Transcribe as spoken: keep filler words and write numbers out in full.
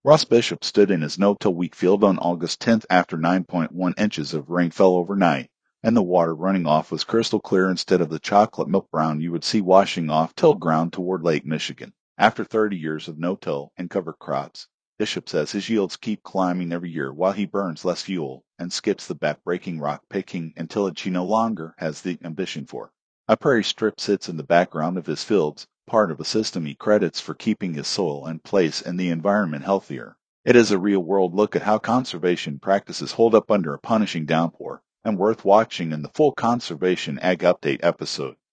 Ross Bishop stood in his no-till wheat field on August tenth after nine point one inches of rain fell overnight, and the water running off was crystal clear instead of the chocolate milk brown you would see washing off tilled ground toward Lake Michigan. After thirty years of no-till and cover crops, Bishop says his yields keep climbing every year while he burns less fuel and skips the back-breaking rock picking and tillage he no longer has the ambition for. A prairie strip sits in the background of his fields, part of a system he credits for keeping his soil and place and the environment healthier. It is a real-world look at how conservation practices hold up under a punishing downpour, and worth watching in the full Conservation Ag Update episode.